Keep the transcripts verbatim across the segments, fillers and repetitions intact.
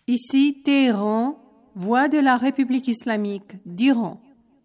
Ici Téhéran, voix de la République islamique d'Iran.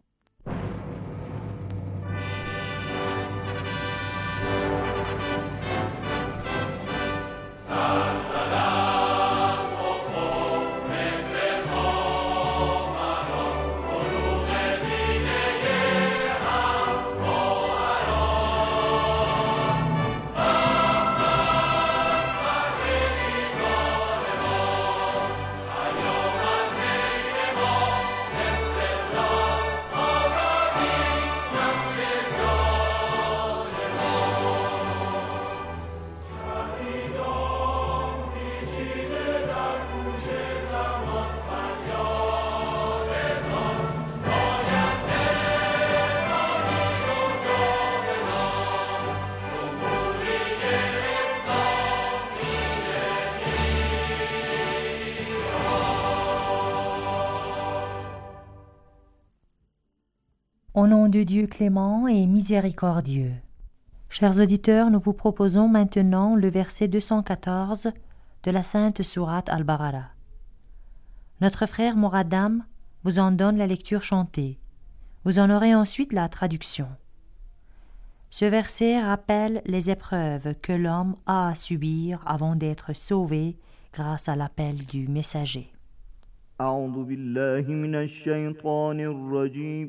Au nom de Dieu clément et miséricordieux. Chers auditeurs, nous vous proposons maintenant le verset deux cent quatorze de la sainte sourate Al-Baqara. Notre frère Mouradam vous en donne la lecture chantée. Vous en aurez ensuite la traduction. Ce verset rappelle les épreuves que l'homme a à subir avant d'être sauvé grâce à l'appel du messager. أعوذ بالله من الشيطان الرجيم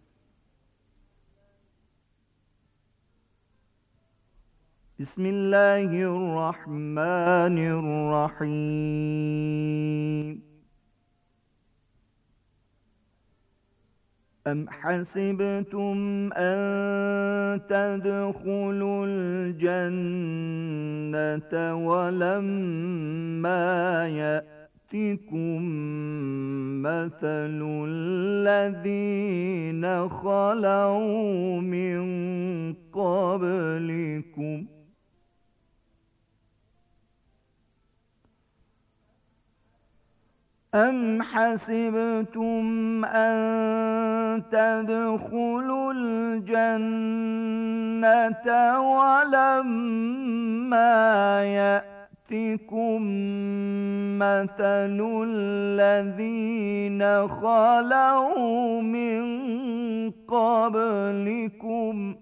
بسم الله الرحمن الرحيم أم حسبتم أن تدخلوا الجنة ولما يأتكم مثل الذين خلوا من قبلكم أم حسبتم أن تدخلوا الجنة ولما يأتكم مثل الذين خلوا من قبلكم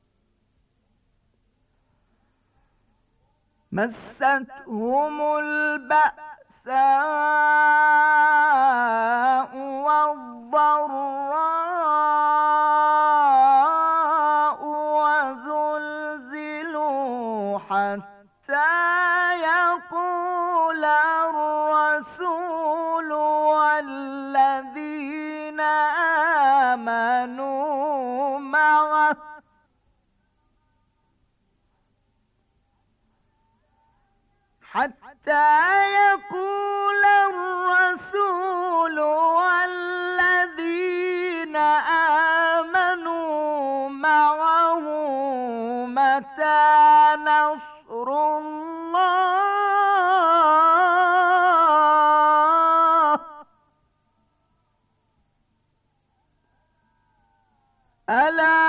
مستهم البأس الساء والضراء وزلزلوا حتى يقول الرسول والذين آمنوا معه حتى يقول الرسول والذين آمنوا معه متى نصر الله ألا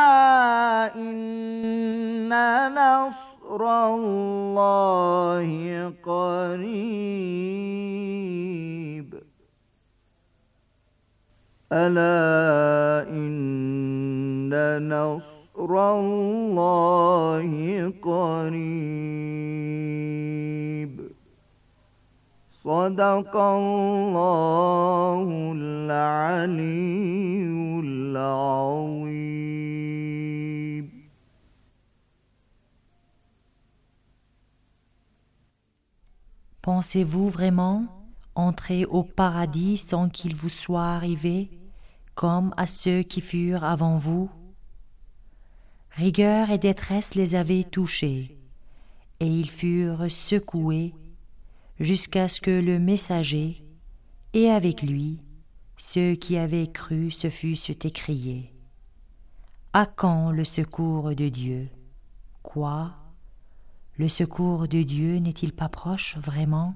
إن نصر الله قريب ألا إن نصر الله قريب صدق الله العلي العظيم. Pensez-vous vraiment entrer au paradis sans qu'il vous soit arrivé, comme à ceux qui furent avant vous? Rigueur et détresse les avaient touchés, et ils furent secoués jusqu'à ce que le messager, et avec lui, ceux qui avaient cru se fussent écriés. À quand le secours de Dieu? Quoi? Le secours de Dieu n'est-il pas proche vraiment?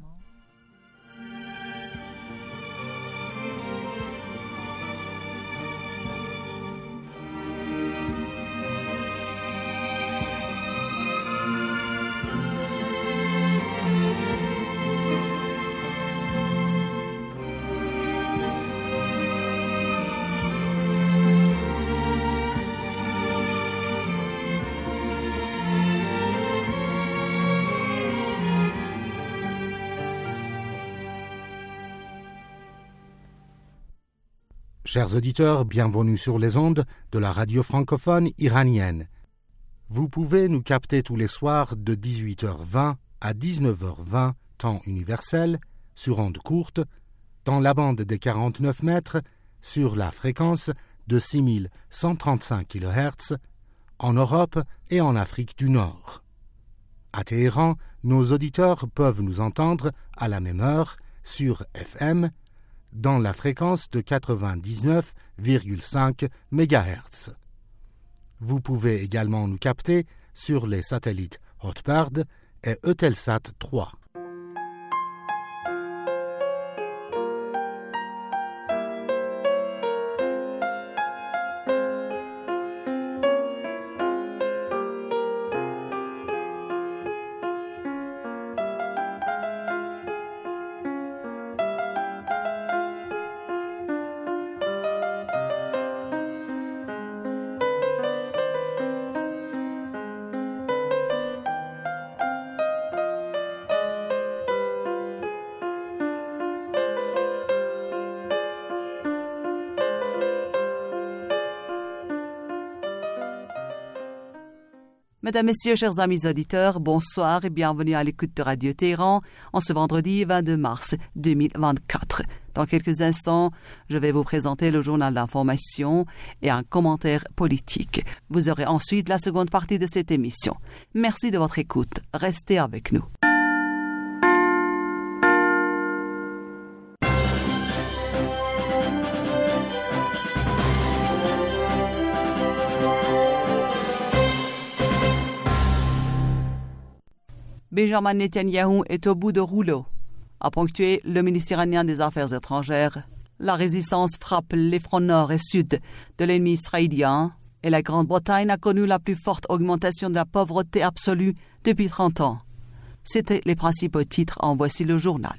Chers auditeurs, bienvenue sur les ondes de la radio francophone iranienne. Vous pouvez nous capter tous les soirs de dix-huit heures vingt à dix-neuf heures vingt, temps universel, sur ondes courtes, dans la bande des quarante-neuf mètres, sur la fréquence de six mille cent trente-cinq kilohertz, en Europe et en Afrique du Nord. À Téhéran, nos auditeurs peuvent nous entendre à la même heure sur F M, dans la fréquence de quatre-vingt-dix-neuf virgule cinq mégahertz. Vous pouvez également nous capter sur les satellites Hotbird et Eutelsat trois. Mesdames, Messieurs, chers amis auditeurs, bonsoir et bienvenue à l'écoute de Radio Téhéran en ce vendredi vingt-deux mars deux mille vingt-quatre. Dans quelques instants, je vais vous présenter le journal d'information et un commentaire politique. Vous aurez ensuite la seconde partie de cette émission. Merci de votre écoute. Restez avec nous. Benjamin Netanyahou est au bout de rouleau, a ponctué le ministre iranien des Affaires étrangères. La résistance frappe les fronts nord et sud de l'ennemi israélien et la Grande-Bretagne a connu la plus forte augmentation de la pauvreté absolue depuis trente ans. C'étaient les principaux titres, en voici le journal.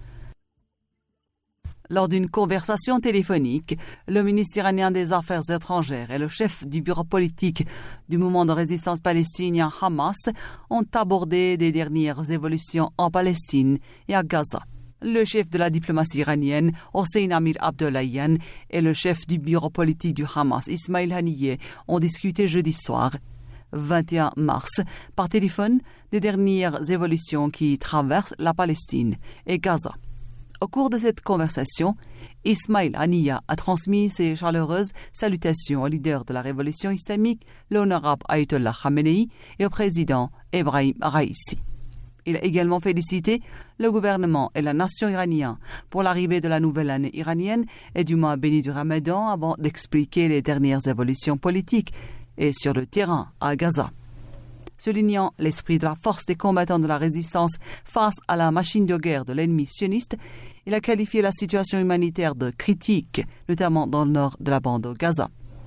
Lors d'une conversation téléphonique, le ministre iranien des Affaires étrangères et le chef du bureau politique du mouvement de résistance palestinien Hamas ont abordé des dernières évolutions en Palestine et à Gaza. Le chef de la diplomatie iranienne, Hossein Amir Abdollahian, et le chef du bureau politique du Hamas, Ismail Haniyeh, ont discuté jeudi soir, vingt et un mars, par téléphone des dernières évolutions qui traversent la Palestine et Gaza. Au cours de cette conversation, Ismail Haniyeh a transmis ses chaleureuses salutations au leader de la révolution islamique, l'honorable Ayatollah Khamenei, et au président Ebrahim Raïssi. Il a également félicité le gouvernement et la nation iranienne pour l'arrivée de la nouvelle année iranienne et du mois béni du Ramadan avant d'expliquer les dernières évolutions politiques et sur le terrain à Gaza. Soulignant l'esprit de la force des combattants de la résistance face à la machine de guerre de l'ennemi sioniste, il a qualifié la situation humanitaire de critique, notamment dans le nord de la bande de Gaza.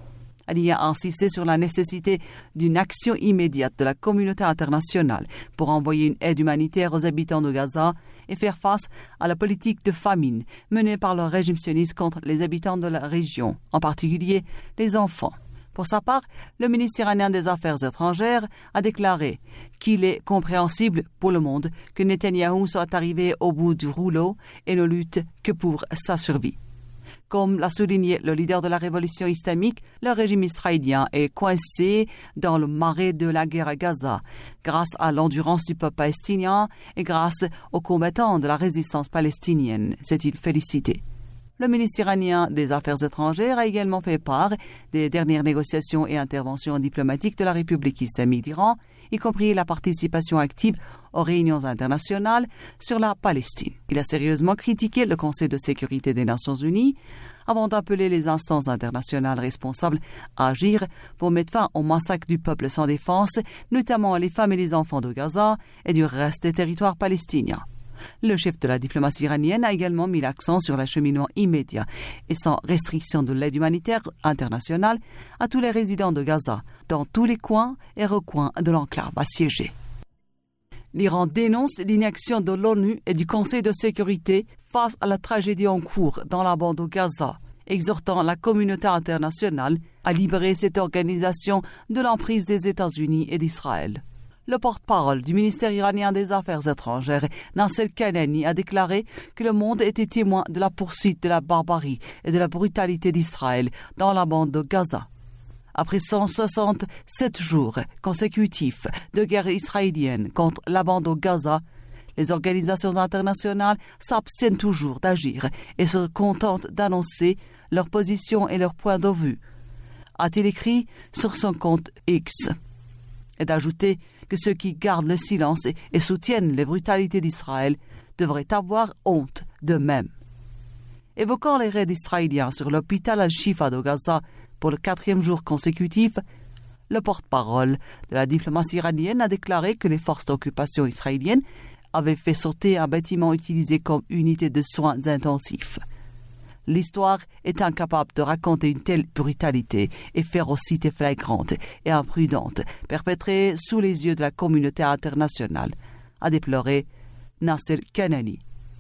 Ali a insisté sur la nécessité d'une action immédiate de la communauté internationale pour envoyer une aide humanitaire aux habitants de Gaza et faire face à la politique de famine menée par le régime sioniste contre les habitants de la région, en particulier les enfants. Pour sa part, le ministre iranien des Affaires étrangères a déclaré qu'il est compréhensible pour le monde que Netanyahou soit arrivé au bout du rouleau et ne lutte que pour sa survie. Comme l'a souligné le leader de la révolution islamique, le régime israélien est coincé dans le marais de la guerre à Gaza, grâce à l'endurance du peuple palestinien et grâce aux combattants de la résistance palestinienne, s'est-il félicité. Le ministre iranien des Affaires étrangères a également fait part des dernières négociations et interventions diplomatiques de la République islamique d'Iran, y compris la participation active aux réunions internationales sur la Palestine. Il a sérieusement critiqué le Conseil de sécurité des Nations unies avant d'appeler les instances internationales responsables à agir pour mettre fin au massacre du peuple sans défense, notamment les femmes et les enfants de Gaza et du reste des territoires palestiniens. Le chef de la diplomatie iranienne a également mis l'accent sur l'acheminement immédiat et sans restriction de l'aide humanitaire internationale à tous les résidents de Gaza, dans tous les coins et recoins de l'enclave assiégée. L'Iran dénonce l'inaction de l'ONU et du Conseil de sécurité face à la tragédie en cours dans la bande de Gaza, exhortant la communauté internationale à libérer cette organisation de l'emprise des États-Unis et d'Israël. Le porte-parole du ministère iranien des Affaires étrangères, Nasser Kanani, a déclaré que le monde était témoin de la poursuite de la barbarie et de la brutalité d'Israël dans la bande de Gaza. Après cent soixante-sept jours consécutifs de guerre israélienne contre la bande de Gaza, les organisations internationales s'abstiennent toujours d'agir et se contentent d'annoncer leur position et leur point de vue, a-t-il écrit sur son compte X, et d'ajouter que ceux qui gardent le silence et, et soutiennent les brutalités d'Israël devraient avoir honte d'eux-mêmes. Évoquant les raids israéliens sur l'hôpital Al-Shifa de Gaza pour le quatrième jour consécutif, le porte-parole de la diplomatie iranienne a déclaré que les forces d'occupation israéliennes avaient fait sauter un bâtiment utilisé comme unité de soins intensifs. L'histoire est incapable de raconter une telle brutalité et férocité flagrante et imprudente perpétrée sous les yeux de la communauté internationale, a déploré Nasser Kanani.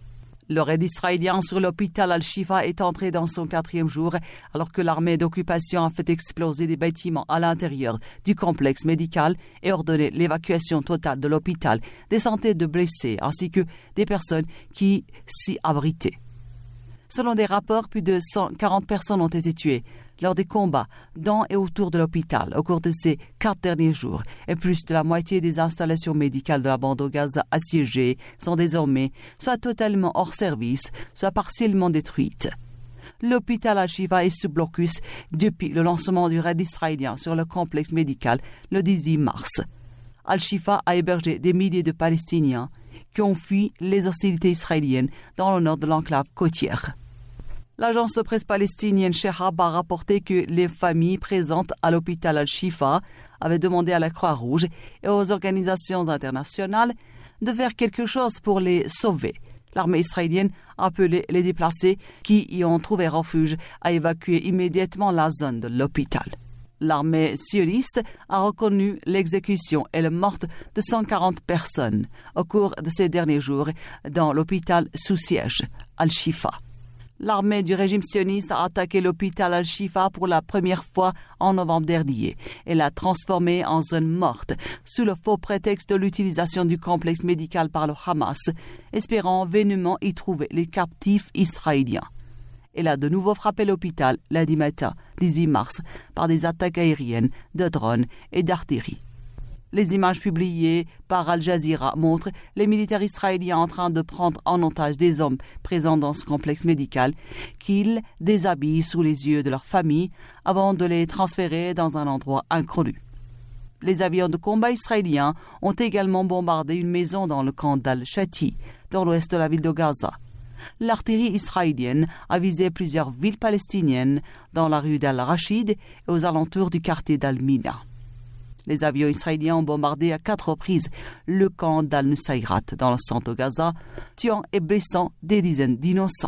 Le raid israélien sur l'hôpital Al-Shifa est entré dans son quatrième jour alors que l'armée d'occupation a fait exploser des bâtiments à l'intérieur du complexe médical et ordonné l'évacuation totale de l'hôpital, des centaines de blessés ainsi que des personnes qui s'y abritaient. Selon des rapports, plus de cent quarante personnes ont été tuées lors des combats dans et autour de l'hôpital au cours de ces quatre derniers jours, et plus de la moitié des installations médicales de la bande de Gaza assiégées sont désormais soit totalement hors service, soit partiellement détruites. L'hôpital Al-Shifa est sous blocus depuis le lancement du raid israélien sur le complexe médical le dix-huit mars. Al-Shifa a hébergé des milliers de Palestiniens qui ont fui les hostilités israéliennes dans le nord de l'enclave côtière. L'agence de presse palestinienne Shehab a rapporté que les familles présentes à l'hôpital Al-Shifa avaient demandé à la Croix-Rouge et aux organisations internationales de faire quelque chose pour les sauver. L'armée israélienne a appelé les déplacés qui y ont trouvé refuge à évacuer immédiatement la zone de l'hôpital. L'armée sioniste a reconnu l'exécution et la mort de cent quarante personnes au cours de ces derniers jours dans l'hôpital sous siège, Al-Shifa. L'armée du régime sioniste a attaqué l'hôpital Al-Shifa pour la première fois en novembre dernier et l'a transformé en zone morte sous le faux prétexte de l'utilisation du complexe médical par le Hamas, espérant vainement y trouver les captifs israéliens. Elle a de nouveau frappé l'hôpital lundi matin, dix-huit mars, par des attaques aériennes, de drones et d'artillerie. Les images publiées par Al Jazeera montrent les militaires israéliens en train de prendre en otage des hommes présents dans ce complexe médical qu'ils déshabillent sous les yeux de leur famille avant de les transférer dans un endroit inconnu. Les avions de combat israéliens ont également bombardé une maison dans le camp d'Al-Shati, dans l'ouest de la ville de Gaza. L'artillerie israélienne a visé plusieurs villes palestiniennes dans la rue d'Al-Rachid et aux alentours du quartier d'Al-Mina. Les avions israéliens ont bombardé à quatre reprises le camp d'Al-Nusayrat dans le centre de Gaza, tuant et blessant des dizaines d'innocents.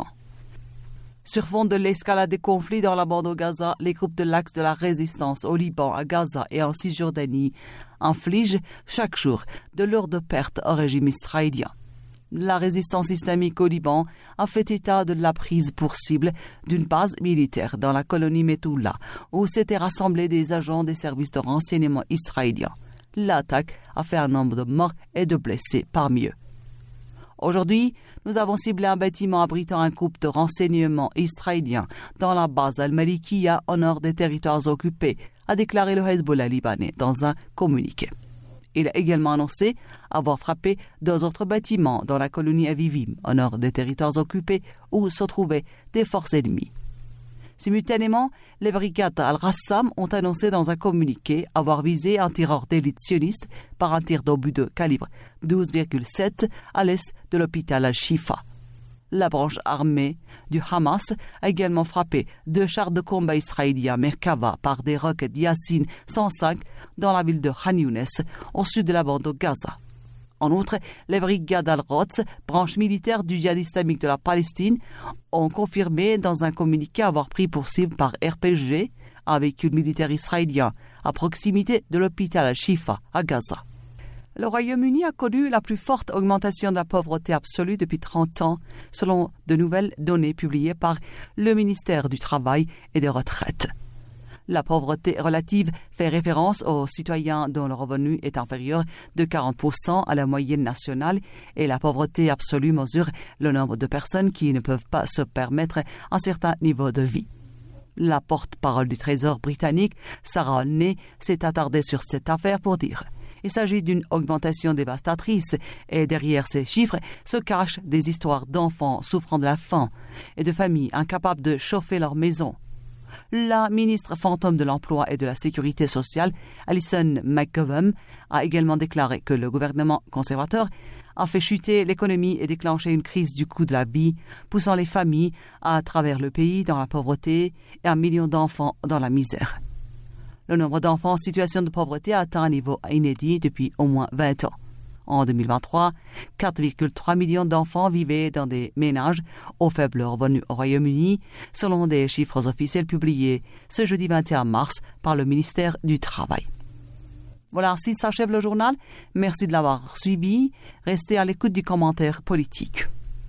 Sur fond de l'escalade des conflits dans la bande de Gaza, les groupes de l'Axe de la résistance au Liban, à Gaza et en Cisjordanie infligent chaque jour de lourdes pertes au régime israélien. La résistance islamique au Liban a fait état de la prise pour cible d'une base militaire dans la colonie Methoula, où s'étaient rassemblés des agents des services de renseignement israéliens. L'attaque a fait un nombre de morts et de blessés parmi eux. Aujourd'hui, nous avons ciblé un bâtiment abritant un groupe de renseignement israélien dans la base Al-Malikiya au nord des territoires occupés, a déclaré le Hezbollah libanais dans un communiqué. Il a également annoncé avoir frappé deux autres bâtiments dans la colonie Avivim, au nord des territoires occupés, où se trouvaient des forces ennemies. Simultanément, les brigades Al-Rassam ont annoncé dans un communiqué avoir visé un tireur d'élite sioniste par un tir d'obus de calibre douze virgule sept à l'est de l'hôpital Al-Shifa. La branche armée du Hamas a également frappé deux chars de combat israéliens Merkava par des roquettes Yasin cent cinq dans la ville de Khan Younes, au sud de la bande de Gaza. En outre, les brigades Al-Rods, branche militaire du djihad islamique de la Palestine, ont confirmé dans un communiqué avoir pris pour cible par R P G un véhicule militaire israélien à proximité de l'hôpital Al-Shifa à Gaza. Le Royaume-Uni a connu la plus forte augmentation de la pauvreté absolue depuis trente ans, selon de nouvelles données publiées par le ministère du Travail et des Retraites. La pauvreté relative fait référence aux citoyens dont le revenu est inférieur de quarante pour cent à la moyenne nationale et la pauvreté absolue mesure le nombre de personnes qui ne peuvent pas se permettre un certain niveau de vie. La porte-parole du Trésor britannique, Sarah Olney, s'est attardée sur cette affaire pour dire « Il s'agit d'une augmentation dévastatrice et derrière ces chiffres se cachent des histoires d'enfants souffrant de la faim et de familles incapables de chauffer leur maison. » La ministre fantôme de l'Emploi et de la Sécurité sociale, Alison McGovern, a également déclaré que le gouvernement conservateur a fait chuter l'économie et déclenché une crise du coût de la vie, poussant les familles à travers le pays dans la pauvreté et un million d'enfants dans la misère. Le nombre d'enfants en situation de pauvreté a atteint un niveau inédit depuis au moins vingt ans. En deux mille vingt-trois, quatre virgule trois millions d'enfants vivaient dans des ménages au faible revenu au Royaume-Uni, selon des chiffres officiels publiés ce jeudi vingt et un mars par le ministère du Travail. Voilà, ainsi s'achève le journal. Merci de l'avoir suivi. Restez à l'écoute du commentaire politique.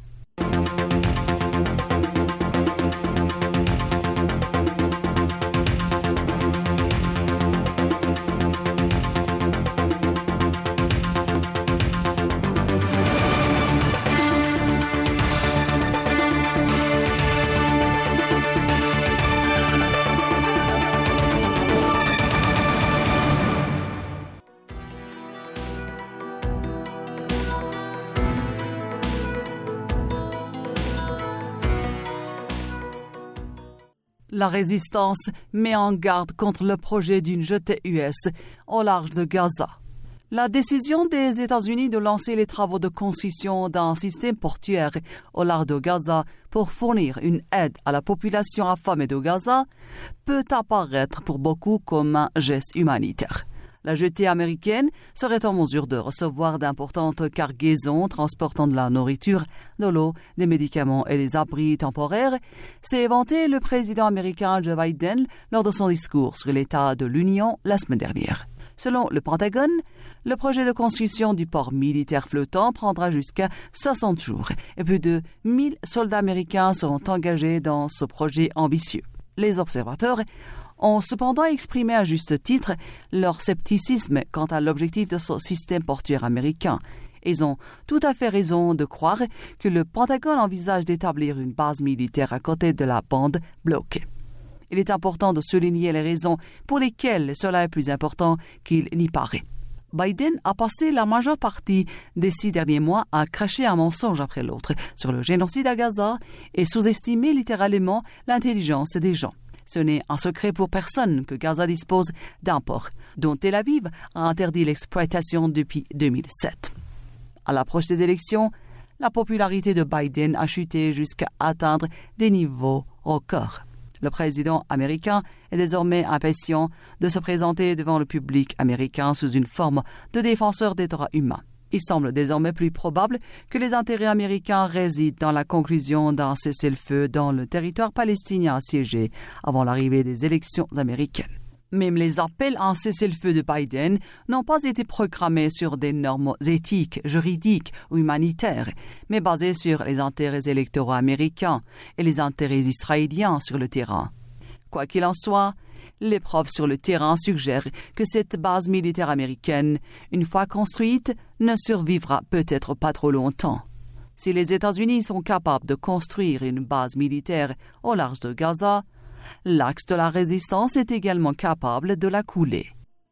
La résistance met en garde contre le projet d'une jetée U S au large de Gaza. La décision des États-Unis de lancer les travaux de construction d'un système portuaire au large de Gaza pour fournir une aide à la population affamée de Gaza peut apparaître pour beaucoup comme un geste humanitaire. La jetée américaine serait en mesure de recevoir d'importantes cargaisons transportant de la nourriture, de l'eau, des médicaments et des abris temporaires, s'est vanté le président américain Joe Biden lors de son discours sur l'état de l'Union la semaine dernière. Selon le Pentagone, le projet de construction du port militaire flottant prendra jusqu'à soixante jours et plus de mille soldats américains seront engagés dans ce projet ambitieux. Les observateurs ont cependant exprimé à juste titre leur scepticisme quant à l'objectif de ce système portuaire américain. Ils ont tout à fait raison de croire que le Pentagone envisage d'établir une base militaire à côté de la bande bloquée. Il est important de souligner les raisons pour lesquelles cela est plus important qu'il n'y paraît. Biden a passé la majeure partie des six derniers mois à cracher un mensonge après l'autre sur le génocide à Gaza et sous-estimer littéralement l'intelligence des gens. Ce n'est un secret pour personne que Gaza dispose d'un port dont Tel Aviv a interdit l'exploitation depuis deux mille sept. À l'approche des élections, la popularité de Biden a chuté jusqu'à atteindre des niveaux records. Le président américain est désormais impatient de se présenter devant le public américain sous une forme de défenseur des droits humains. Il semble désormais plus probable que les intérêts américains résident dans la conclusion d'un cessez-le-feu dans le territoire palestinien assiégé avant l'arrivée des élections américaines. Même les appels à un cessez-le-feu de Biden n'ont pas été programmés sur des normes éthiques, juridiques ou humanitaires, mais basés sur les intérêts électoraux américains et les intérêts israéliens sur le terrain. Quoi qu'il en soit, les preuves sur le terrain suggèrent que cette base militaire américaine, une fois construite, ne survivra peut-être pas trop longtemps. Si les États-Unis sont capables de construire une base militaire au large de Gaza, l'axe de la résistance est également capable de la couler.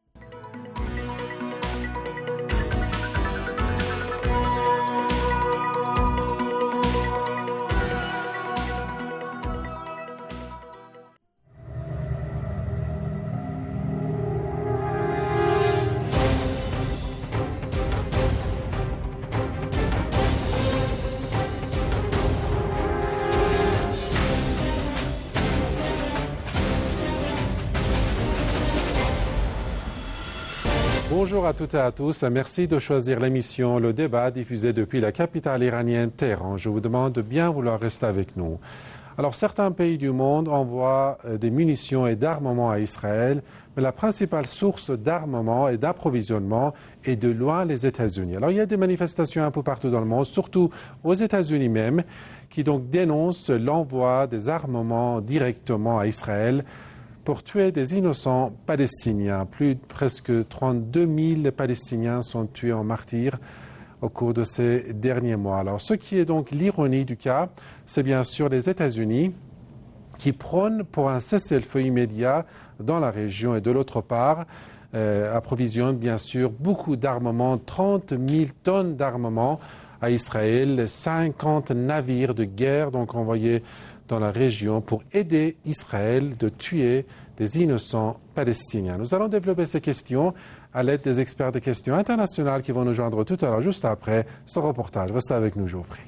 Bonjour à toutes et à tous. Merci de choisir l'émission Le Débat diffusée depuis la capitale iranienne Téhéran. Je vous demande de bien vouloir rester avec nous. Alors, certains pays du monde envoient des munitions et d'armement à Israël, mais la principale source d'armement et d'approvisionnement est de loin les États-Unis. Alors, il y a des manifestations un peu partout dans le monde, surtout aux États-Unis même, qui donc dénoncent l'envoi des armements directement à Israël pour tuer des innocents palestiniens. Plus de presque trente-deux mille Palestiniens sont tués en martyrs au cours de ces derniers mois. Alors, ce qui est donc l'ironie du cas, c'est bien sûr les États-Unis qui prônent pour un cessez-le-feu immédiat dans la région et de l'autre part, euh, approvisionnent bien sûr beaucoup d'armement, trente mille tonnes d'armement à Israël, cinquante navires de guerre donc envoyés dans la région pour aider Israël de tuer des innocents palestiniens. Nous allons développer ces questions à l'aide des experts des questions internationales qui vont nous joindre tout à l'heure, juste après ce reportage. Restez avec nous, je vous prie.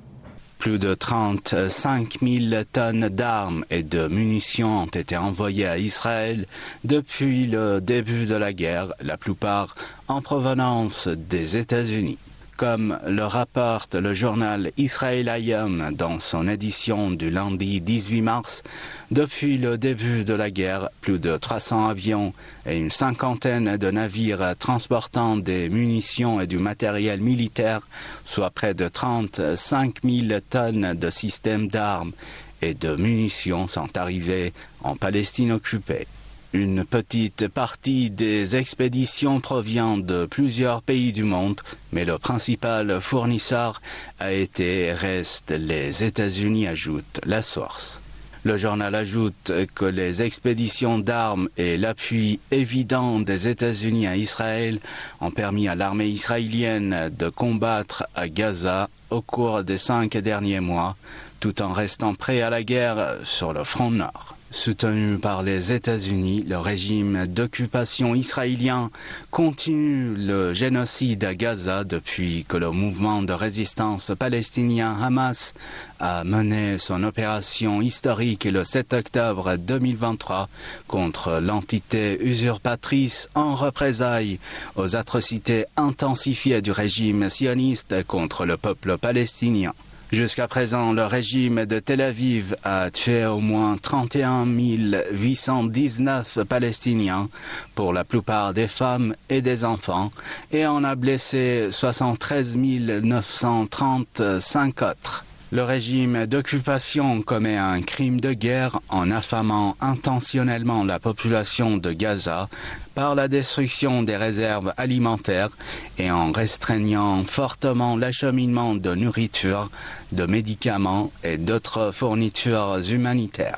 Plus de trente-cinq mille tonnes d'armes et de munitions ont été envoyées à Israël depuis le début de la guerre, la plupart en provenance des États-Unis. Comme le rapporte le journal Israel Hayom dans son édition du lundi dix-huit mars, depuis le début de la guerre, plus de trois cents avions et une cinquantaine de navires transportant des munitions et du matériel militaire, soit près de trente-cinq mille tonnes de systèmes d'armes et de munitions sont arrivés en Palestine occupée. Une petite partie des expéditions provient de plusieurs pays du monde, mais le principal fournisseur a été et reste les États-Unis, ajoute la source. Le journal ajoute que les expéditions d'armes et l'appui évident des États-Unis à Israël ont permis à l'armée israélienne de combattre à Gaza au cours des cinq derniers mois, tout en restant prêt à la guerre sur le front nord. Soutenu par les États-Unis, le régime d'occupation israélien continue le génocide à Gaza depuis que le mouvement de résistance palestinien Hamas a mené son opération historique le sept octobre deux mille vingt-trois contre l'entité usurpatrice en représailles aux atrocités intensifiées du régime sioniste contre le peuple palestinien. Jusqu'à présent, le régime de Tel Aviv a tué au moins trente et un mille huit cent dix-neuf Palestiniens, pour la plupart des femmes et des enfants, et en a blessé soixante-treize mille neuf cent trente-cinq autres. Le régime d'occupation commet un crime de guerre en affamant intentionnellement la population de Gaza par la destruction des réserves alimentaires et en restreignant fortement l'acheminement de nourriture, de médicaments et d'autres fournitures humanitaires.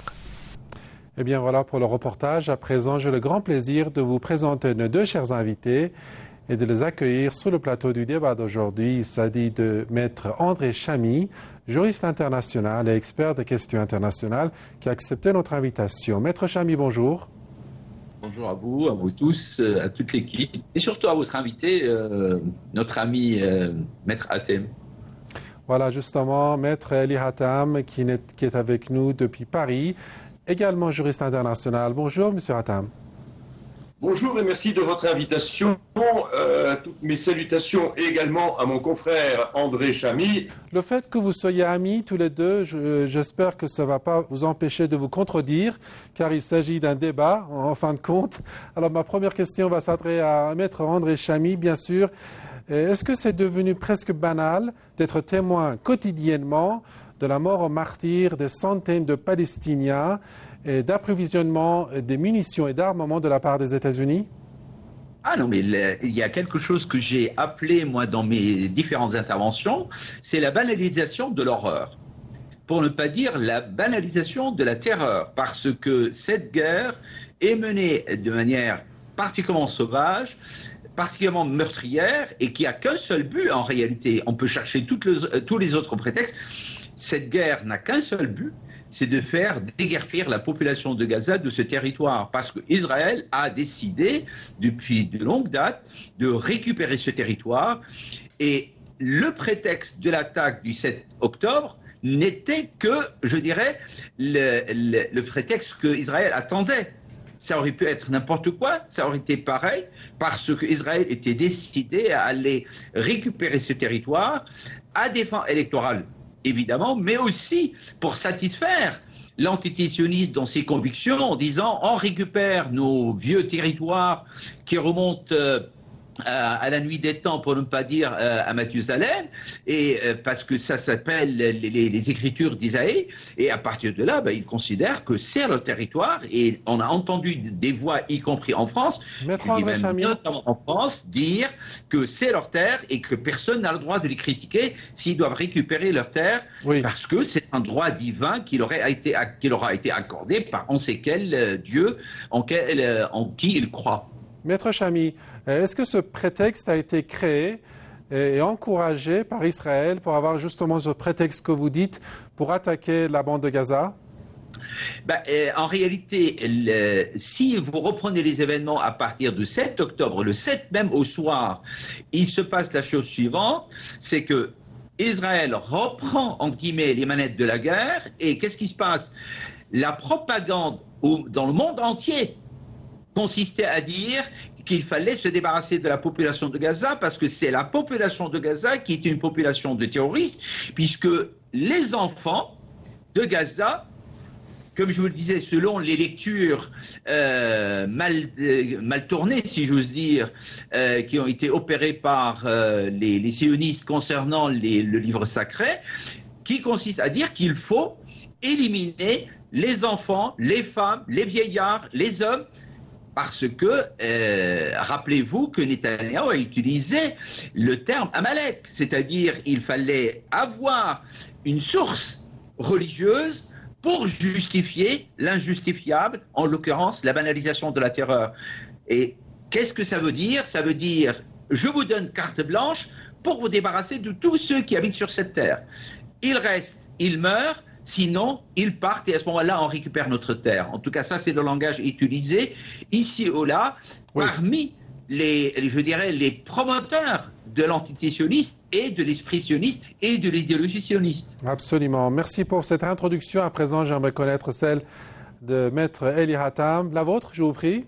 Eh bien voilà pour le reportage. À présent, j'ai le grand plaisir de vous présenter nos deux chers invités et de les accueillir sur le plateau du débat d'aujourd'hui. Il s'agit de Maître André Chamy, juriste international et expert des questions internationales, qui a accepté notre invitation. Maître Chamy, bonjour. Bonjour à vous, à vous tous, à toute l'équipe, et surtout à votre invité, euh, notre ami euh, Maître Hatem. Voilà, justement, Maître Eli Hatem, qui est, qui est avec nous depuis Paris, également juriste international. Bonjour, Monsieur Hatem. Bonjour et merci de votre invitation. Euh, toutes mes salutations également à mon confrère André Chamy. Le fait que vous soyez amis tous les deux, je, j'espère que ça ne va pas vous empêcher de vous contredire, car il s'agit d'un débat en, en fin de compte. Alors ma première question va s'adresser à Maître André Chamy, bien sûr. Est-ce que c'est devenu presque banal d'être témoin quotidiennement de la mort aux martyrs des centaines de Palestiniens et d'approvisionnement des munitions et d'armement de la part des États-Unis? Ah non, mais le, il y a quelque chose que j'ai appelé, moi, dans mes différentes interventions, c'est la banalisation de l'horreur. Pour ne pas dire la banalisation de la terreur, parce que cette guerre est menée de manière particulièrement sauvage, particulièrement meurtrière, et qui n'a qu'un seul but en réalité. On peut chercher toutes les, tous les autres prétextes. Cette guerre n'a qu'un seul but, c'est de faire déguerpir la population de Gaza de ce territoire, parce qu'Israël a décidé, depuis de longue date, de récupérer ce territoire, et le prétexte de l'attaque du sept octobre n'était que, je dirais, le, le, le prétexte qu'Israël attendait. Ça aurait pu être n'importe quoi, ça aurait été pareil, parce qu'Israël était décidé à aller récupérer ce territoire à des fins électorales, évidemment, mais aussi pour satisfaire l'antité-sioniste dans ses convictions en disant on récupère nos vieux territoires qui remontent euh, À, à la nuit des temps, pour ne pas dire euh, à Mathusalem, et euh, parce que ça s'appelle les, les, les écritures d'Isaïe, et à partir de là, ben, ils considèrent que c'est leur territoire, et on a entendu des voix, y compris en France, Maître je dis André même Chamier. notamment en France, dire que c'est leur terre et que personne n'a le droit de les critiquer s'ils doivent récupérer leur terre, Oui. parce que c'est un droit divin qui leur a été, qui leur a été accordé par on sait quel euh, Dieu en, quel, euh, en qui ils croient. Maître Chami, est-ce que ce prétexte a été créé et encouragé par Israël pour avoir justement ce prétexte que vous dites pour attaquer la bande de Gaza? Ben, euh, en réalité, le, si vous reprenez les événements à partir du sept octobre, le sept même au soir, il se passe la chose suivante, c'est que Israël reprend, entre guillemets, les manettes de la guerre, et qu'est-ce qui se passe? La propagande au, dans le monde entier consistait à dire qu'il fallait se débarrasser de la population de Gaza parce que c'est la population de Gaza qui est une population de terroristes, puisque les enfants de Gaza, comme je vous le disais, selon les lectures euh, mal, euh, mal tournées, si j'ose dire, euh, qui ont été opérées par euh, les, les sionistes concernant les, le livre sacré, qui consiste à dire qu'il faut éliminer les enfants, les femmes, les vieillards, les hommes, parce que, euh, rappelez-vous que Netanyahou a utilisé le terme Amalek, c'est-à-dire il fallait avoir une source religieuse pour justifier l'injustifiable, en l'occurrence la banalisation de la terreur. Et qu'est-ce que ça veut dire? Ça veut dire, je vous donne carte blanche pour vous débarrasser de tous ceux qui habitent sur cette terre. Ils restent, ils meurent, sinon, ils partent et à ce moment-là, on récupère notre terre. En tout cas, ça, c'est le langage utilisé ici ou là, oui, parmi les, je dirais, les promoteurs de l'entité sioniste et de l'esprit sioniste et de l'idéologie sioniste. Absolument. Merci pour cette introduction. À présent, j'aimerais connaître celle de Maître Eli Hatam. La vôtre, je vous prie.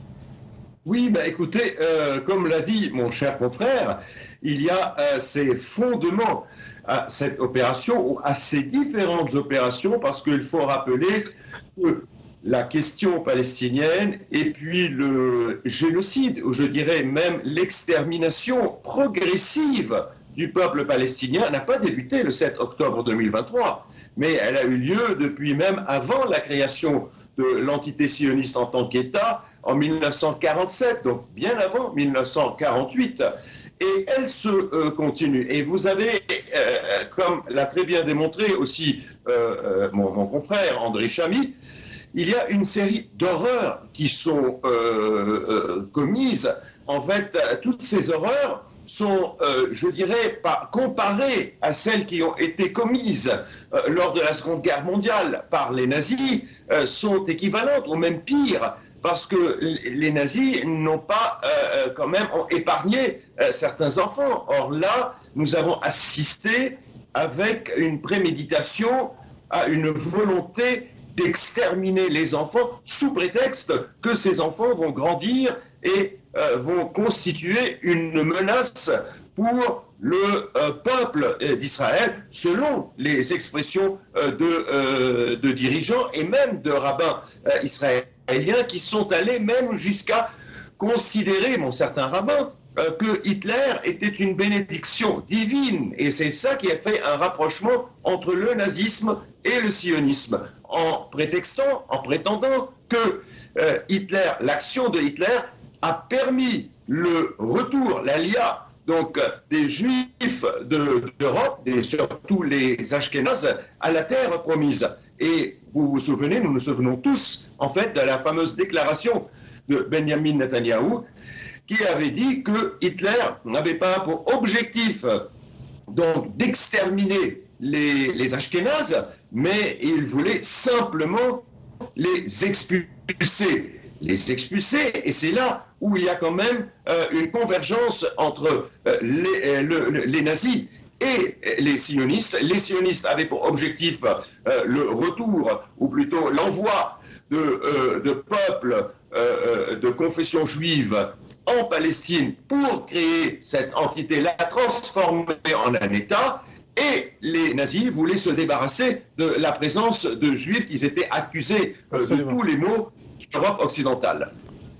Oui, bah écoutez, euh, comme l'a dit mon cher confrère, il y a euh, ces fondements à cette opération, ou à ces différentes opérations, parce qu'il faut rappeler que la question palestinienne et puis le génocide, ou je dirais même l'extermination progressive du peuple palestinien n'a pas débuté le sept octobre deux mille vingt-trois, mais elle a eu lieu depuis même avant la création de l'entité sioniste en tant qu'État en mille neuf cent quarante-sept, donc bien avant mille neuf cent quarante-huit, et elle se euh, continue. Et vous avez, euh, comme l'a très bien démontré aussi euh, euh, mon, mon confrère André Chami, il y a une série d'horreurs qui sont euh, euh, commises. En fait, toutes ces horreurs sont, euh, je dirais, pas comparées à celles qui ont été commises euh, lors de la Seconde Guerre mondiale par les nazis, euh, sont équivalentes, ou même pires, parce que les nazis n'ont pas euh, quand même ont épargné euh, certains enfants. Or là, nous avons assisté avec une préméditation à une volonté d'exterminer les enfants sous prétexte que ces enfants vont grandir et euh, vont constituer une menace pour le euh, peuple d'Israël, selon les expressions euh, de, euh, de dirigeants et même de rabbins euh, israéliens qui sont allés même jusqu'à considérer, mon certain rabbin, euh, que Hitler était une bénédiction divine. Et c'est ça qui a fait un rapprochement entre le nazisme et le sionisme, en prétextant, en prétendant que euh, Hitler, l'action de Hitler a permis le retour, l'alia, donc des Juifs de, d'Europe, et surtout les Ashkénazes, à la terre promise. Et vous vous souvenez, nous nous souvenons tous, en fait, de la fameuse déclaration de Benjamin Netanyahou, qui avait dit que Hitler n'avait pas pour objectif donc d'exterminer les, les Ashkénazes, mais il voulait simplement les expulser. Les expulser, et c'est là où il y a quand même euh, une convergence entre euh, les, euh, le, le, les nazis et les sionistes. Les sionistes avaient pour objectif euh, le retour, ou plutôt l'envoi de, euh, de peuples euh, de confession juive en Palestine pour créer cette entité, la transformer en un État, et les nazis voulaient se débarrasser de la présence de juifs qui étaient accusés euh, de tous les maux d'Europe occidentale.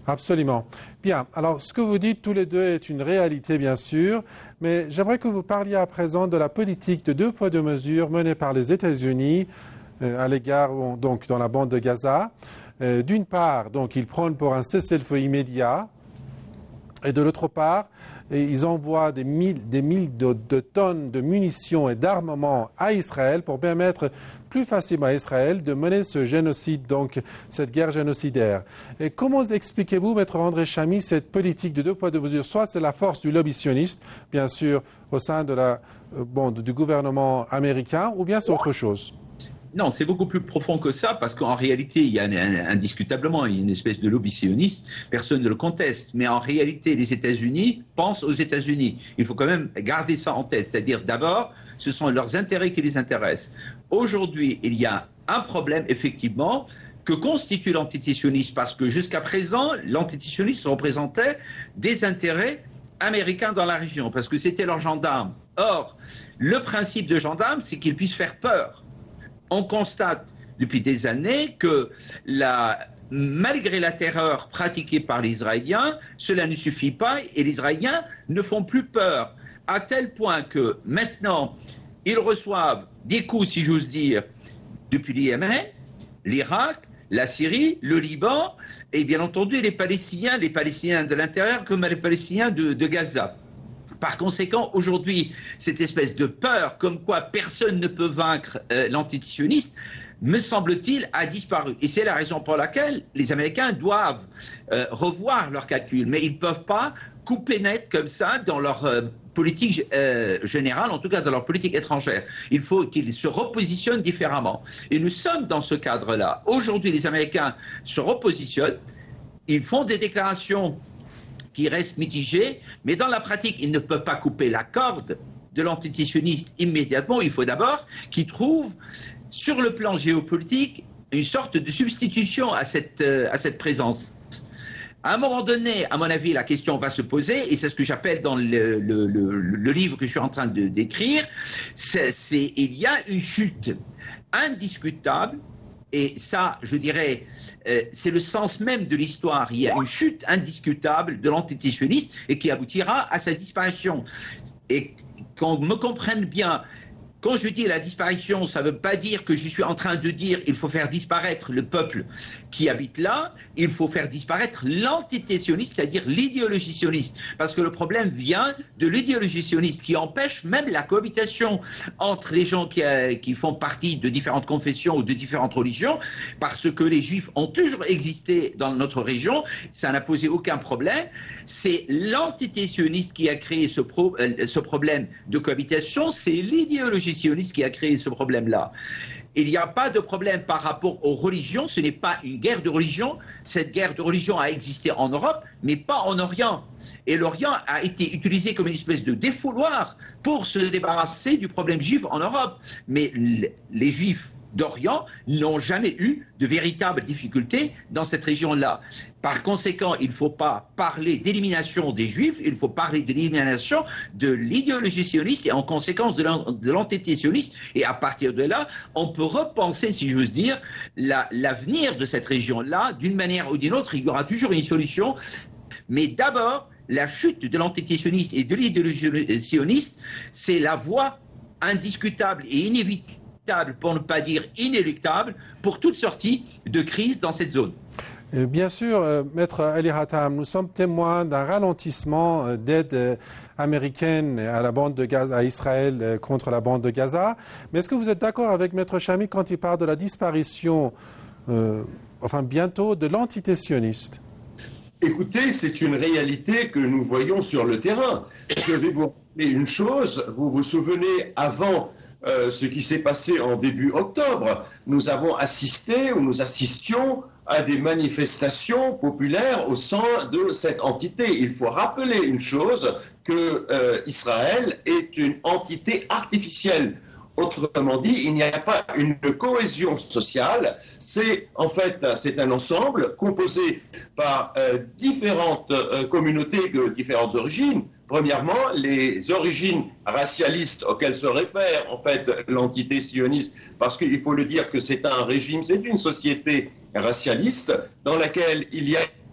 Absolument. Bien, alors ce que vous dites tous les deux est une réalité bien sûr, mais j'aimerais que vous parliez à présent de la politique de deux poids deux mesures menée par les États-Unis euh, à l'égard, donc dans la bande de Gaza. Euh, d'une part, donc ils prônent pour un cessez-le-feu immédiat, et de l'autre part, ils envoient des mille, des mille de, de tonnes de munitions et d'armements à Israël pour permettre plus facilement à Israël de mener ce génocide, donc cette guerre génocidaire. Et comment expliquez-vous, Maître André Chamy, cette politique de deux poids deux mesures? Soit c'est la force du lobby sioniste, bien sûr, au sein de la, euh, bon, du gouvernement américain, ou bien c'est autre chose? Non, c'est beaucoup plus profond que ça, parce qu'en réalité, il y a un, un, indiscutablement il y a une espèce de lobby sioniste, personne ne le conteste, mais en réalité, les États-Unis pensent aux États-Unis. Il faut quand même garder ça en tête, c'est-à-dire d'abord, ce sont leurs intérêts qui les intéressent. Aujourd'hui, il y a un problème, effectivement, que constitue l'antitétionnisme, parce que jusqu'à présent, l'antitétionnisme représentait des intérêts américains dans la région, parce que c'était leurs gendarmes. Or, le principe de gendarme, c'est qu'ils puissent faire peur. On constate depuis des années que la, malgré la terreur pratiquée par les Israéliens, cela ne suffit pas et les Israéliens ne font plus peur, à tel point que maintenant, ils reçoivent des coups, si j'ose dire, depuis le Yémen, l'Irak, la Syrie, le Liban et bien entendu les Palestiniens, les Palestiniens de l'intérieur comme les Palestiniens de, de Gaza. Par conséquent, aujourd'hui, cette espèce de peur, comme quoi personne ne peut vaincre euh, l'antisioniste, me semble-t-il, a disparu. Et c'est la raison pour laquelle les Américains doivent euh, revoir leurs calculs. Mais ils ne peuvent pas couper net comme ça dans leur euh, politique euh, générale, en tout cas dans leur politique étrangère. Il faut qu'ils se repositionnent différemment. Et nous sommes dans ce cadre-là. Aujourd'hui, les Américains se repositionnent, ils font des déclarations qui restent mitigés, mais dans la pratique, ils ne peuvent pas couper la corde de l'antitétionniste immédiatement. Il faut d'abord qu'ils trouvent, sur le plan géopolitique, une sorte de substitution à cette, euh, à cette présence. À un moment donné, à mon avis, la question va se poser, et c'est ce que j'appelle dans le, le, le, le livre que je suis en train de d'écrire, c'est, c'est, il y a une chute indiscutable. Et ça, je dirais, euh, c'est le sens même de l'histoire. Il y a une chute indiscutable de l'antitétionniste et qui aboutira à sa disparition. Et qu'on me comprenne bien, quand je dis la disparition, ça ne veut pas dire que je suis en train de dire qu'il faut faire disparaître le peuple qui habite là, il faut faire disparaître l'antitétionniste, c'est-à-dire l'idéologie sioniste. Parce que le problème vient de l'idéologie sioniste qui empêche même la cohabitation entre les gens qui, euh, qui font partie de différentes confessions ou de différentes religions, parce que les Juifs ont toujours existé dans notre région, ça n'a posé aucun problème. C'est l'antitétionniste qui a créé ce, pro, euh, ce problème de cohabitation, c'est l'idéologie sioniste qui a créé ce problème-là. Il n'y a pas de problème par rapport aux religions, ce n'est pas une guerre de religion. Cette guerre de religion a existé en Europe, mais pas en Orient. Et l'Orient a été utilisé comme une espèce de défouloir pour se débarrasser du problème juif en Europe. Mais les Juifs d'Orient n'ont jamais eu de véritables difficultés dans cette région-là. Par conséquent, il ne faut pas parler d'élimination des Juifs, il faut parler de l'élimination de l'idéologie sioniste et en conséquence de l'entité sioniste. Et à partir de là, on peut repenser, si j'ose dire, la, l'avenir de cette région-là. D'une manière ou d'une autre, il y aura toujours une solution. Mais d'abord, la chute de l'entité sioniste et de l'idéologie sioniste, c'est la voie indiscutable et inévitable, pour ne pas dire inéluctable, pour toute sortie de crise dans cette zone. Bien sûr, euh, Maître Ali Hatam, nous sommes témoins d'un ralentissement euh, d'aide euh, américaine à la bande de Gaza, à Israël euh, contre la bande de Gaza. Mais est-ce que vous êtes d'accord avec Maître Chamy quand il parle de la disparition, euh, enfin bientôt, de l'entité sioniste? Écoutez, c'est une réalité que nous voyons sur le terrain. Je vais vous rappeler une chose. Vous vous souvenez, avant Euh, ce qui s'est passé en début octobre, nous avons assisté ou nous assistions à des manifestations populaires au sein de cette entité. Il faut rappeler une chose, que euh, Israël est une entité artificielle. Autrement dit, il n'y a pas une cohésion sociale. C'est en fait c'est un ensemble composé par euh, différentes euh, communautés de différentes origines. Premièrement, les origines racialistes auxquelles se réfère en fait l'entité sioniste, parce qu'il faut le dire que c'est un régime, c'est une société racialiste dans laquelle il y a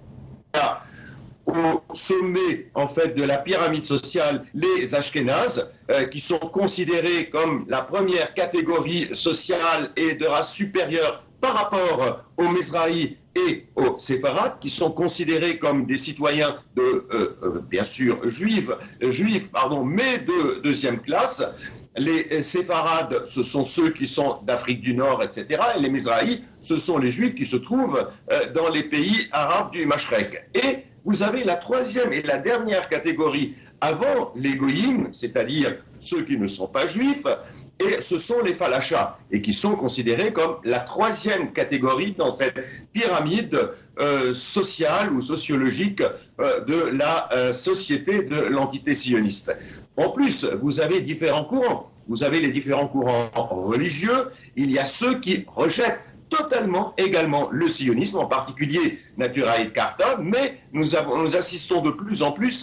a au sommet en fait de la pyramide sociale les Ashkénazes, euh, qui sont considérés comme la première catégorie sociale et de race supérieure par rapport aux Mizrahi et aux Séfarades, qui sont considérés comme des citoyens de, euh, euh, bien sûr, juifs, euh, juifs pardon, mais de deuxième classe. Les Séfarades, ce sont ceux qui sont d'Afrique du Nord, et cetera. Et les Mizrahi, ce sont les Juifs qui se trouvent euh, dans les pays arabes du Mashrek. Et vous avez la troisième et la dernière catégorie avant les Goïm, c'est-à-dire ceux qui ne sont pas juifs, et ce sont les Falachas, et qui sont considérés comme la troisième catégorie dans cette pyramide euh, sociale ou sociologique euh, de la euh, société de l'entité sioniste. En plus, vous avez différents courants. Vous avez les différents courants religieux. Il y a ceux qui rejettent totalement également le sionisme, en particulier Naturaïd Karta, mais nous, avons, nous assistons de plus en plus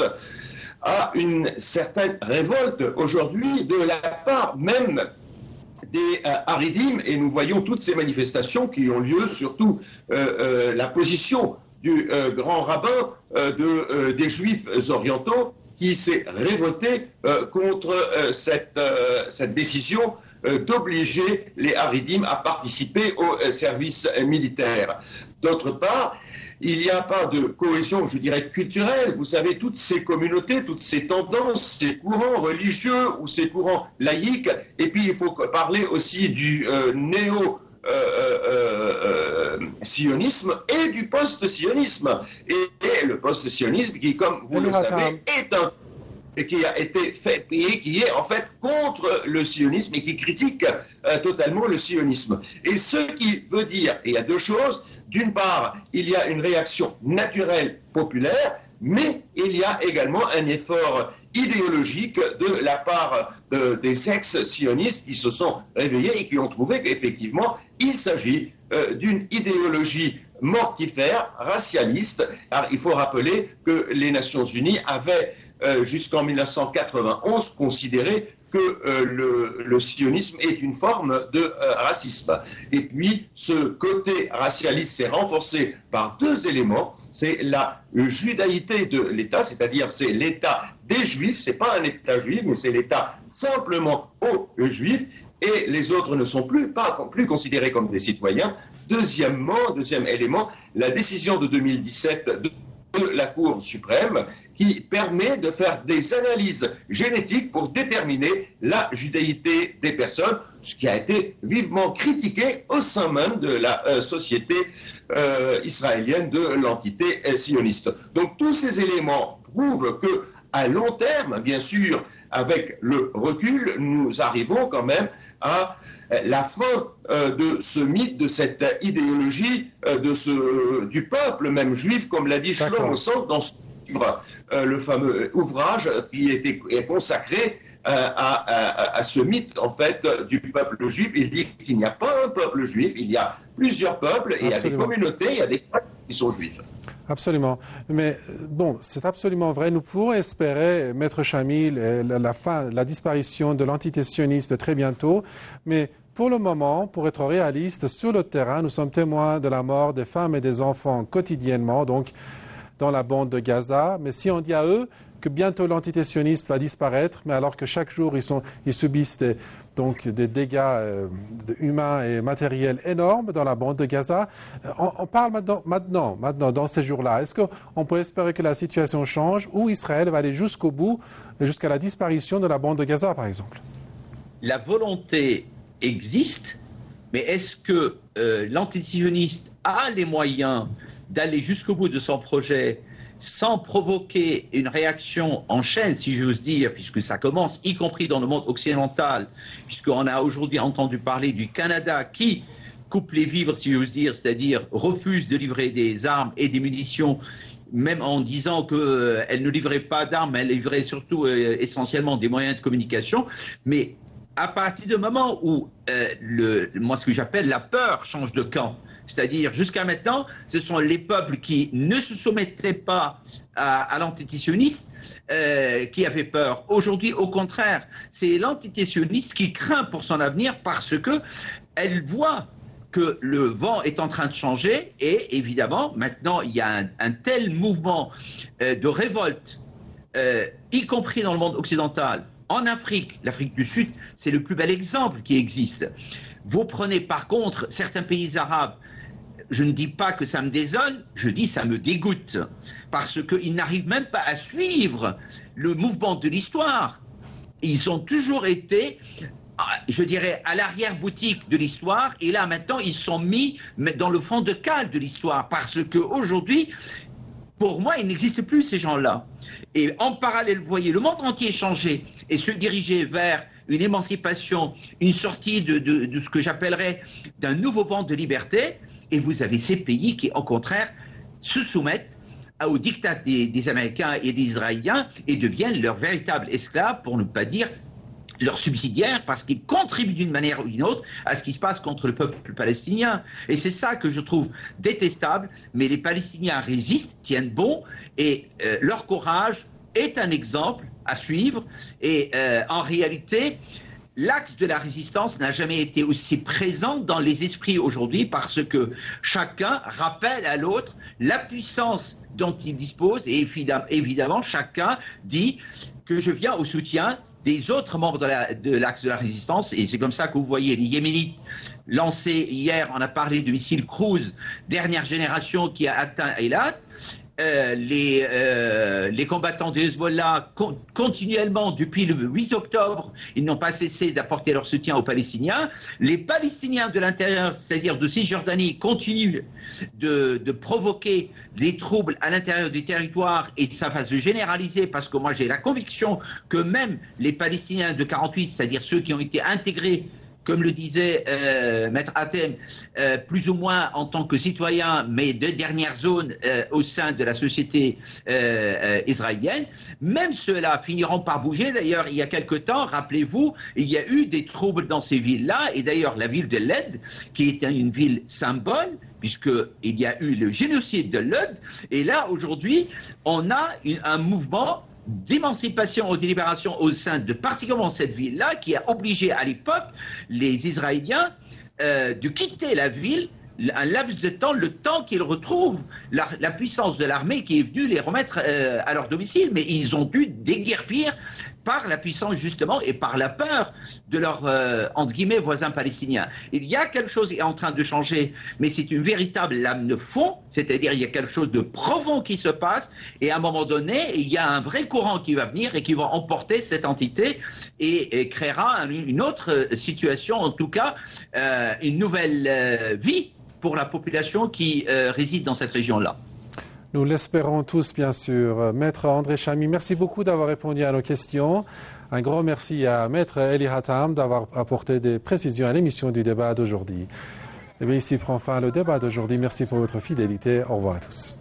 à une certaine révolte aujourd'hui de la part même des euh, Haridim, et nous voyons toutes ces manifestations qui ont lieu, surtout euh, euh, la position du euh, grand rabbin euh, de, euh, des Juifs orientaux, qui s'est révolté euh, contre euh, cette, euh, cette décision euh, d'obliger les Haridim à participer au euh, service euh, militaire. D'autre part, il n'y a pas de cohésion, je dirais, culturelle. Vous savez, toutes ces communautés, toutes ces tendances, ces courants religieux ou ces courants laïques, et puis il faut parler aussi du euh, néo- Euh, euh, euh, sionisme et du post-sionisme. Et, et le post-sionisme qui, comme vous le savez, est un et qui a été fait et qui est en fait contre le sionisme et qui critique euh, totalement le sionisme. Et ce qui veut dire, et il y a deux choses, d'une part, il y a une réaction naturelle populaire, mais il y a également un effort idéologique de la part de, des ex-sionistes qui se sont réveillés et qui ont trouvé qu'effectivement, il s'agit euh, d'une idéologie mortifère, racialiste. Alors, il faut rappeler que les Nations Unies avaient, euh, jusqu'en mille neuf cent quatre-vingt-onze, considéré que euh, le, le sionisme est une forme de euh, racisme. Et puis, ce côté racialiste s'est renforcé par deux éléments. C'est la judaïté de l'État, c'est-à-dire c'est l'État des Juifs, c'est pas un État juif, mais c'est l'État simplement aux Juifs, et les autres ne sont plus, pas, plus considérés comme des citoyens. Deuxièmement, deuxième élément, la décision de deux mille dix-sept de de la Cour suprême qui permet de faire des analyses génétiques pour déterminer la judaïté des personnes, ce qui a été vivement critiqué au sein même de la euh, société euh, israélienne de l'entité euh, sioniste. Donc tous ces éléments prouvent que à long terme, bien sûr, avec le recul, nous arrivons quand même à la fin euh, de ce mythe, de cette idéologie euh, de ce, du peuple même juif, comme l'a dit Shlomo Sand dans ce livre, euh, le fameux ouvrage qui était, est consacré euh, à, à, à ce mythe en fait du peuple juif. Il dit qu'il n'y a pas un peuple juif, il y a plusieurs peuples, et il y a des communautés, il y a des peuples qui sont juifs. Absolument. Mais bon, c'est absolument vrai. Nous pouvons espérer, Maître Chamil, la, la fin, la disparition de l'entité sioniste très bientôt. Mais pour le moment, pour être réaliste, sur le terrain, nous sommes témoins de la mort des femmes et des enfants quotidiennement, donc dans la bande de Gaza. Mais si on dit à eux que bientôt l'entité sioniste va disparaître, mais alors que chaque jour ils, sont, ils subissent des, donc des dégâts euh, humains et matériels énormes dans la bande de Gaza, on, on parle maintenant, maintenant, maintenant, dans ces jours-là. Est-ce qu'on peut espérer que la situation change ou Israël va aller jusqu'au bout, jusqu'à la disparition de la bande de Gaza, par exemple? La volonté existe, mais est-ce que euh, l'antisioniste a les moyens d'aller jusqu'au bout de son projet sans provoquer une réaction en chaîne, si j'ose dire, puisque ça commence, y compris dans le monde occidental, puisqu'on a aujourd'hui entendu parler du Canada qui coupe les vivres, si j'ose dire, c'est-à-dire refuse de livrer des armes et des munitions, même en disant qu'elle euh, ne livrait pas d'armes, elle livrait surtout euh, essentiellement des moyens de communication. Mais à partir du moment où, euh, le, moi, ce que j'appelle la peur change de camp, c'est-à-dire, jusqu'à maintenant, ce sont les peuples qui ne se soumettaient pas à, à l'entité sioniste euh, qui avaient peur. Aujourd'hui, au contraire, c'est l'entité sioniste qui craint pour son avenir parce qu'elle voit que le vent est en train de changer et évidemment, maintenant, il y a un, un tel mouvement euh, de révolte, euh, y compris dans le monde occidental, en Afrique. L'Afrique du Sud, c'est le plus bel exemple qui existe. Vous prenez par contre certains pays arabes, je ne dis pas que ça me désole, je dis ça me dégoûte, parce qu'ils n'arrivent même pas à suivre le mouvement de l'histoire. Ils ont toujours été, je dirais, à l'arrière-boutique de l'histoire, et là maintenant ils sont mis dans le fond de cale de l'histoire, parce qu'aujourd'hui, pour moi, il n'existe plus ces gens-là. Et en parallèle, vous voyez, le monde entier changer et se diriger vers une émancipation, une sortie de, de, de ce que j'appellerais d'un nouveau vent de liberté, et vous avez ces pays qui, au contraire, se soumettent au diktat des, des Américains et des Israéliens et deviennent leurs véritables esclaves, pour ne pas dire leurs subsidiaires, parce qu'ils contribuent d'une manière ou d'une autre à ce qui se passe contre le peuple palestinien. Et c'est ça que je trouve détestable, mais les Palestiniens résistent, tiennent bon, et euh, leur courage est un exemple à suivre. Et euh, en réalité, l'axe de la résistance n'a jamais été aussi présent dans les esprits aujourd'hui, parce que chacun rappelle à l'autre la puissance dont il dispose, et évidemment, chacun dit que je viens au soutien des autres membres de, la, de l'axe de la résistance, et c'est comme ça que vous voyez les Yéménites lancés hier, on a parlé de missiles Cruise, dernière génération qui a atteint Eilat. Euh, les, euh, les combattants de Hezbollah con- continuellement depuis le huit octobre, ils n'ont pas cessé d'apporter leur soutien aux Palestiniens. Les Palestiniens de l'intérieur, c'est-à-dire de Cisjordanie, continuent de, de provoquer des troubles à l'intérieur du territoire, et ça va se généraliser, parce que moi j'ai la conviction que même les Palestiniens de quarante-huit, c'est-à-dire ceux qui ont été intégrés, comme le disait euh, Maître Hatem, euh, plus ou moins en tant que citoyen, mais de dernière zone euh, au sein de la société euh, euh, israélienne, même ceux-là finiront par bouger. D'ailleurs, il y a quelque temps, rappelez-vous, il y a eu des troubles dans ces villes-là, et d'ailleurs la ville de Led, qui est une ville symbole, puisqu'il y a eu le génocide de Lod, et là, aujourd'hui, on a une, un mouvement d'émancipation ou de libération au sein de particulièrement cette ville-là, qui a obligé à l'époque les Israéliens euh, de quitter la ville un laps de temps, le temps qu'ils retrouvent la, la puissance de l'armée qui est venue les remettre euh, à leur domicile. Mais ils ont dû déguerpir par la puissance justement et par la peur de leurs, euh, entre guillemets, voisins palestiniens. Il y a quelque chose qui est en train de changer, mais c'est une véritable lame de fond, c'est-à-dire il y a quelque chose de profond qui se passe, et à un moment donné, il y a un vrai courant qui va venir et qui va emporter cette entité et, et créera un, une autre situation, en tout cas, euh, une nouvelle euh, vie pour la population qui euh, réside dans cette région-là. Nous l'espérons tous, bien sûr. Maître André Chamy, merci beaucoup d'avoir répondu à nos questions. Un grand merci à Maître Eli Hatam d'avoir apporté des précisions à l'émission du débat d'aujourd'hui. Et bien, ici prend fin le débat d'aujourd'hui. Merci pour votre fidélité. Au revoir à tous.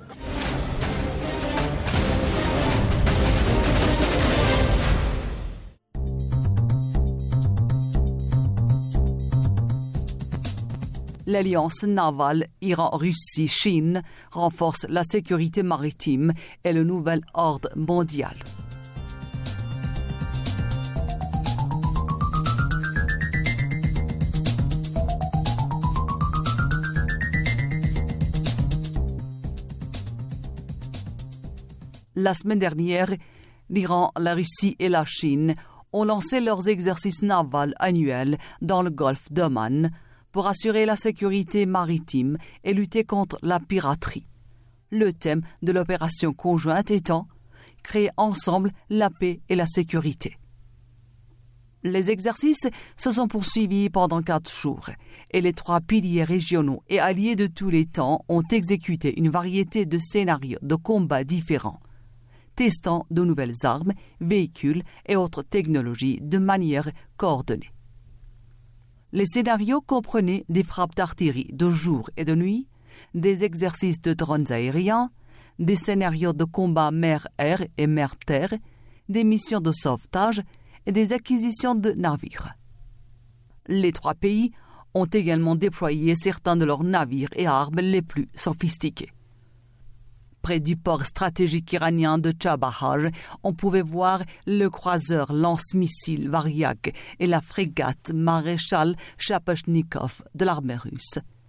L'alliance navale Iran-Russie-Chine renforce la sécurité maritime et le nouvel ordre mondial. La semaine dernière, l'Iran, la Russie et la Chine ont lancé leurs exercices navals annuels dans le golfe d'Oman pour assurer la sécurité maritime et lutter contre la piraterie. Le thème de l'opération conjointe étant « Créer ensemble la paix et la sécurité ». Les exercices se sont poursuivis pendant quatre jours et les trois piliers régionaux et alliés de tous les temps ont exécuté une variété de scénarios de combat différents, testant de nouvelles armes, véhicules et autres technologies de manière coordonnée. Les scénarios comprenaient des frappes d'artillerie de jour et de nuit, des exercices de drones aériens, des scénarios de combat mer-air et mer-terre, des missions de sauvetage et des acquisitions de navires. Les trois pays ont également déployé certains de leurs navires et armes les plus sophistiqués. Près du port stratégique iranien de Chabahar, on pouvait voir le croiseur lance-missiles Variag et la frégate maréchal Chapachnikov de l'armée russe.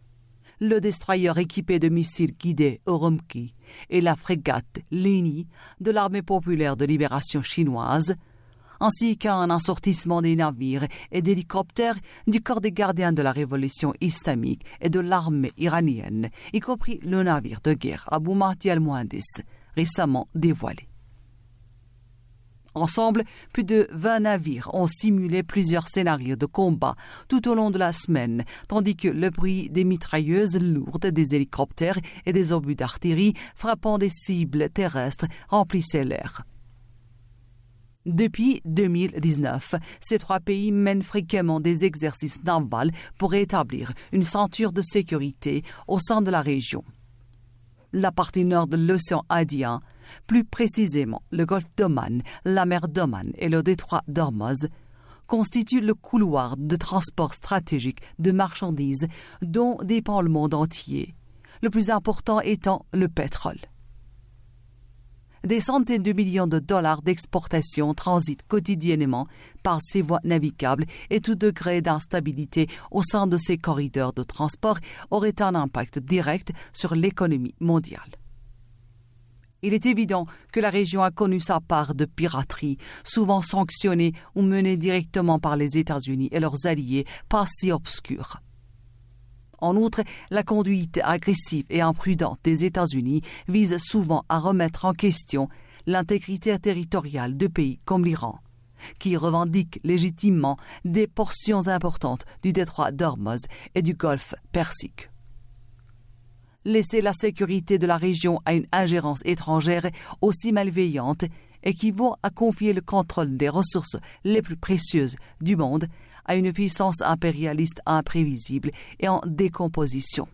le destroyer équipé de missiles guidés Urumqi et la frégate Leni de l'armée populaire de libération chinoise, ainsi qu'un assortissement des navires et d'hélicoptères du corps des gardiens de la révolution islamique et de l'armée iranienne, y compris le navire de guerre Abu Mahdi al-Muhandis, récemment dévoilé. Ensemble, plus de vingt navires ont simulé plusieurs scénarios de combat tout au long de la semaine, tandis que le bruit des mitrailleuses lourdes, des hélicoptères et des obus d'artillerie frappant des cibles terrestres remplissait l'air. Depuis deux mille dix-neuf, ces trois pays mènent fréquemment des exercices navals pour établir une ceinture de sécurité au sein de la région. La partie nord de l'océan Indien, plus précisément le golfe d'Oman, la mer d'Oman et le détroit d'Ormuz, constituent le couloir de transport stratégique de marchandises dont dépend le monde entier, le plus important étant le pétrole. Des centaines de millions de dollars d'exportation transitent quotidiennement par ces voies navigables et tout degré d'instabilité au sein de ces corridors de transport aurait un impact direct sur l'économie mondiale. Il est évident que la région a connu sa part de piraterie, souvent sanctionnée ou menée directement par les États-Unis et leurs alliés, pas si obscure. En outre, la conduite agressive et imprudente des États-Unis vise souvent à remettre en question l'intégrité territoriale de pays comme l'Iran, qui revendiquent légitimement des portions importantes du détroit d'Ormuz et du golfe Persique. Laisser la sécurité de la région à une ingérence étrangère aussi malveillante équivaut à confier le contrôle des ressources les plus précieuses du monde à une puissance impérialiste imprévisible et en décomposition.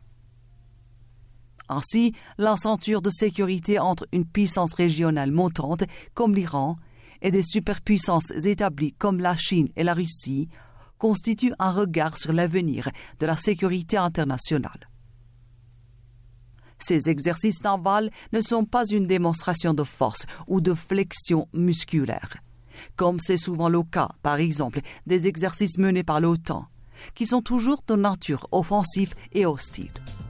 Ainsi, la ceinture de sécurité entre une puissance régionale montante comme l'Iran et des superpuissances établies comme la Chine et la Russie constitue un regard sur l'avenir de la sécurité internationale. Ces exercices navals ne sont pas une démonstration de force ou de flexion musculaire, comme c'est souvent le cas, par exemple, des exercices menés par l'OTAN, qui sont toujours de nature offensive et hostile.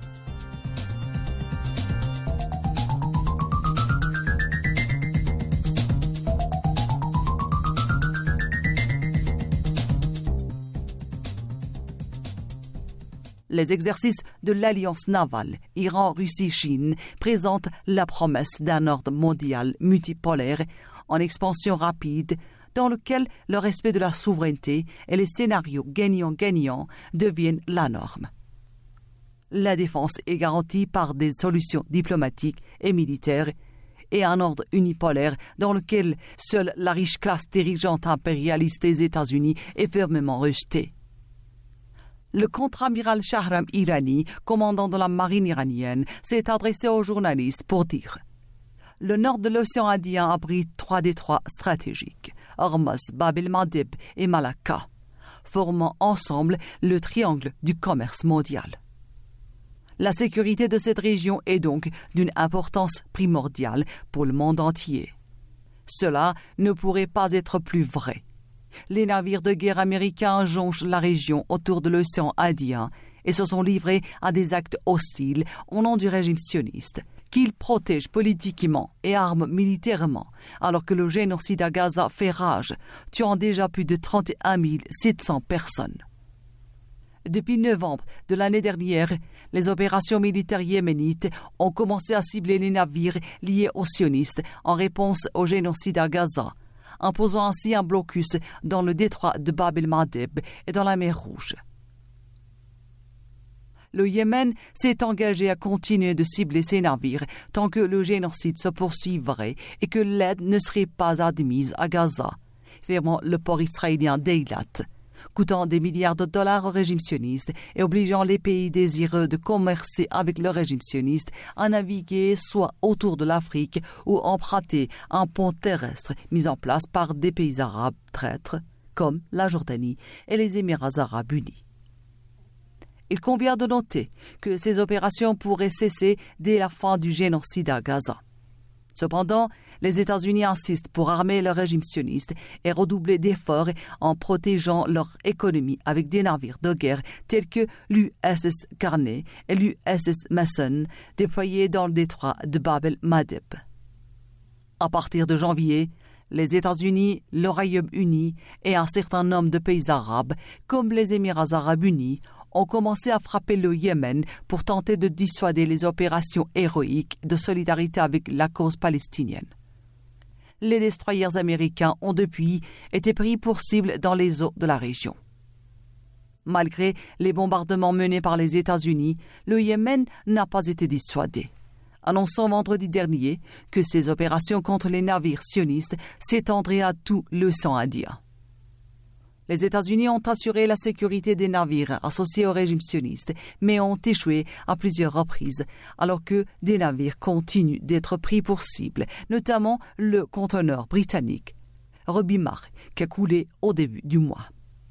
Les exercices de l'Alliance navale Iran-Russie-Chine présentent la promesse d'un ordre mondial multipolaire en expansion rapide, dans lequel le respect de la souveraineté et les scénarios gagnant-gagnant deviennent la norme. La défense est garantie par des solutions diplomatiques et militaires et un ordre unipolaire dans lequel seule la riche classe dirigeante impérialiste des États-Unis est fermement rejetée. Le contre-amiral Shahram Irani, commandant de la marine iranienne, s'est adressé aux journalistes pour dire « Le nord de l'océan Indien abrite trois détroits stratégiques, Hormuz, Bab el-Mandeb et Malacca, formant ensemble le triangle du commerce mondial. La sécurité de cette région est donc d'une importance primordiale pour le monde entier. Cela ne pourrait pas être plus vrai. Les navires de guerre américains jonchent la région autour de l'océan Indien et se sont livrés à des actes hostiles au nom du régime sioniste, qu'ils protègent politiquement et arment militairement, alors que le génocide à Gaza fait rage, tuant déjà plus de trente et un mille sept cents personnes. Depuis novembre de l'année dernière, les opérations militaires yéménites ont commencé à cibler les navires liés aux sionistes en réponse au génocide à Gaza, imposant ainsi un blocus dans le détroit de Bab el-Mandeb et dans la mer Rouge. Le Yémen s'est engagé à continuer de cibler ces navires tant que le génocide se poursuivrait et que l'aide ne serait pas admise à Gaza, fermant le port israélien d'Eilat, coûtant des milliards de dollars au régime sioniste et obligeant les pays désireux de commercer avec le régime sioniste à naviguer soit autour de l'Afrique ou emprunter un pont terrestre mis en place par des pays arabes traîtres comme la Jordanie et les Émirats arabes unis. Il convient de noter que ces opérations pourraient cesser dès la fin du génocide à Gaza. Cependant, les États-Unis insistent pour armer le régime sioniste et redoubler d'efforts en protégeant leur économie avec des navires de guerre tels que l'U S S Carney et l'U S S Mason déployés dans le détroit de Bab el-Mandeb. À partir de janvier, les États-Unis, le Royaume-Uni et un certain nombre de pays arabes, comme les Émirats arabes unis, ont commencé à frapper le Yémen pour tenter de dissuader les opérations héroïques de solidarité avec la cause palestinienne. Les destroyers américains ont depuis été pris pour cible dans les eaux de la région. Malgré les bombardements menés par les États-Unis, le Yémen n'a pas été dissuadé, annonçant vendredi dernier que ses opérations contre les navires sionistes s'étendraient à tout l'océan Indien. Les États-Unis ont assuré la sécurité des navires associés au régime sioniste, mais ont échoué à plusieurs reprises, alors que des navires continuent d'être pris pour cible, notamment le conteneur britannique Ruby Mar, qui a coulé au début du mois.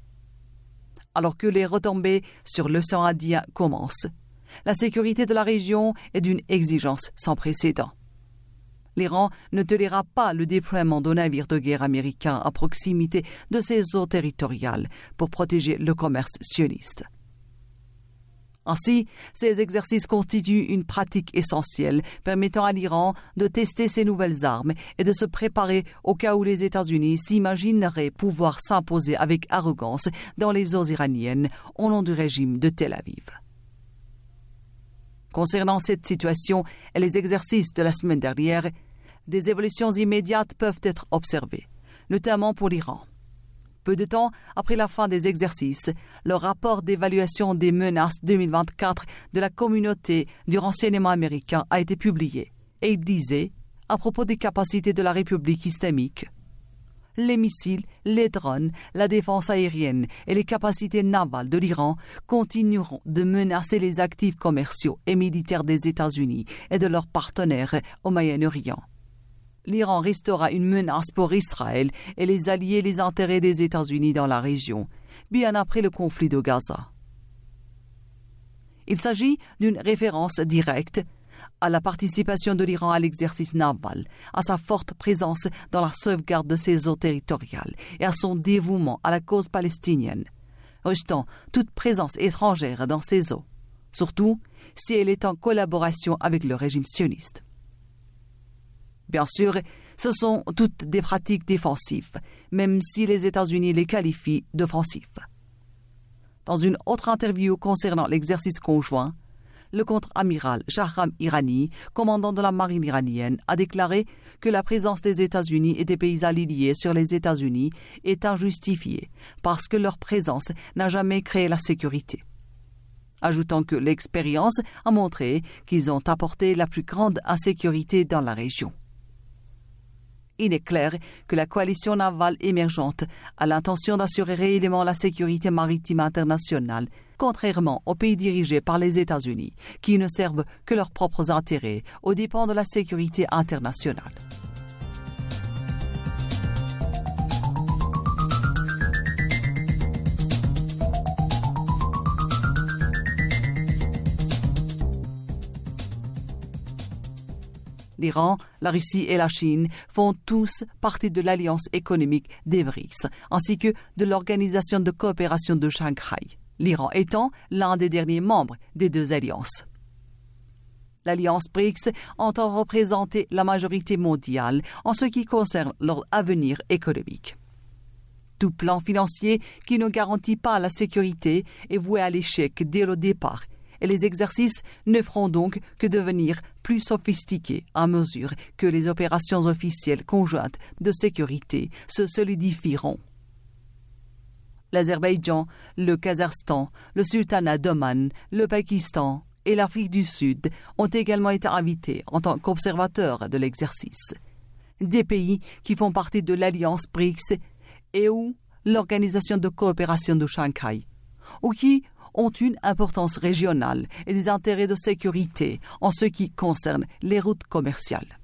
Alors que les retombées sur l'océan Indien commencent, la sécurité de la région est d'une exigence sans précédent. L'Iran ne tolérera pas le déploiement de navires de guerre américains à proximité de ses eaux territoriales pour protéger le commerce sioniste. Ainsi, ces exercices constituent une pratique essentielle permettant à l'Iran de tester ses nouvelles armes et de se préparer au cas où les États-Unis s'imagineraient pouvoir s'imposer avec arrogance dans les eaux iraniennes au nom du régime de Tel Aviv. Concernant cette situation et les exercices de la semaine dernière, des évolutions immédiates peuvent être observées, notamment pour l'Iran. Peu de temps après la fin des exercices, le rapport d'évaluation des menaces deux mille vingt-quatre de la communauté du renseignement américain a été publié et il disait, à propos des capacités de la République islamique, les missiles, les drones, la défense aérienne et les capacités navales de l'Iran continueront de menacer les actifs commerciaux et militaires des États-Unis et de leurs partenaires au Moyen-Orient. L'Iran restera une menace pour Israël et les alliés et les intérêts des États-Unis dans la région, bien après le conflit de Gaza. Il s'agit d'une référence directe à la participation de l'Iran à l'exercice naval, à sa forte présence dans la sauvegarde de ses eaux territoriales et à son dévouement à la cause palestinienne, rejetant toute présence étrangère dans ses eaux, surtout si elle est en collaboration avec le régime sioniste. Bien sûr, ce sont toutes des pratiques défensives, même si les États-Unis les qualifient d'offensifs. Dans une autre interview concernant l'exercice conjoint, le contre-amiral Shahram Irani, commandant de la marine iranienne, a déclaré que la présence des États-Unis et des pays alliés sur les États-Unis est injustifiée parce que leur présence n'a jamais créé la sécurité, ajoutant que l'expérience a montré qu'ils ont apporté la plus grande insécurité dans la région. Il est clair que la coalition navale émergente a l'intention d'assurer réellement la sécurité maritime internationale, contrairement aux pays dirigés par les États-Unis, qui ne servent que leurs propres intérêts aux dépens de la sécurité internationale. L'Iran, la Russie et la Chine font tous partie de l'alliance économique des B R I C S, ainsi que de l'Organisation de coopération de Shanghai, l'Iran étant l'un des derniers membres des deux alliances. L'alliance B R I C S entend représenter la majorité mondiale en ce qui concerne leur avenir économique. Tout plan financier qui ne garantit pas la sécurité est voué à l'échec dès le départ, et les exercices ne feront donc que devenir plus sophistiqués à mesure que les opérations officielles conjointes de sécurité se solidifieront. L'Azerbaïdjan, le Kazakhstan, le Sultanat d'Oman, le Pakistan et l'Afrique du Sud ont également été invités en tant qu'observateurs de l'exercice. Des pays qui font partie de l'alliance B R I C S et ou l'Organisation de coopération de Shanghai, ou qui ont une importance régionale et des intérêts de sécurité en ce qui concerne les routes commerciales.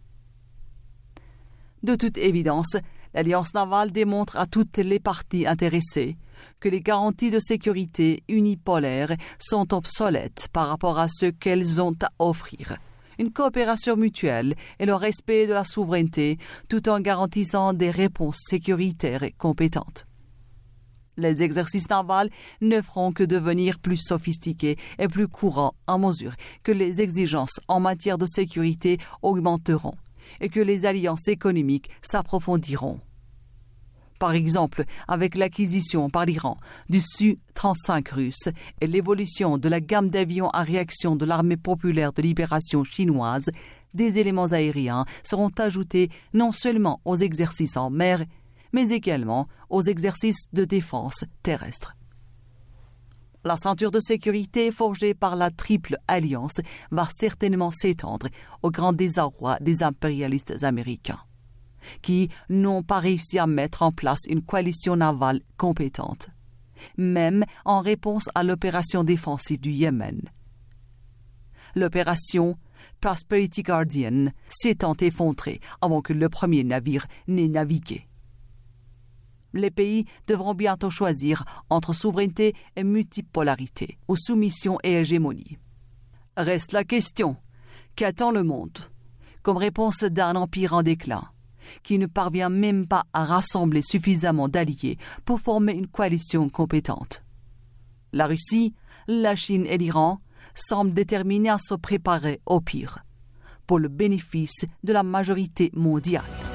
De toute évidence, l'alliance navale démontre à toutes les parties intéressées que les garanties de sécurité unipolaires sont obsolètes par rapport à ce qu'elles ont à offrir, une coopération mutuelle et le respect de la souveraineté, tout en garantissant des réponses sécuritaires et compétentes. Les exercices navals ne feront que devenir plus sophistiqués et plus courants à mesure que les exigences en matière de sécurité augmenteront et que les alliances économiques s'approfondiront. Par exemple, avec l'acquisition par l'Iran du Su trente-cinq russe et l'évolution de la gamme d'avions à réaction de l'armée populaire de libération chinoise, des éléments aériens seront ajoutés non seulement aux exercices en mer, mais également aux exercices de défense terrestre. La ceinture de sécurité forgée par la Triple Alliance va certainement s'étendre au grand désarroi des impérialistes américains, qui n'ont pas réussi à mettre en place une coalition navale compétente, même en réponse à l'opération défensive du Yémen. L'opération Prosperity Guardian s'étant effondrée avant que le premier navire n'ait navigué. Les pays devront bientôt choisir entre souveraineté et multipolarité, ou soumission et hégémonie. Reste la question, qu'attend le monde comme réponse d'un empire en déclin, qui ne parvient même pas à rassembler suffisamment d'alliés pour former une coalition compétente? La Russie, la Chine et l'Iran semblent déterminés à se préparer au pire, pour le bénéfice de la majorité mondiale.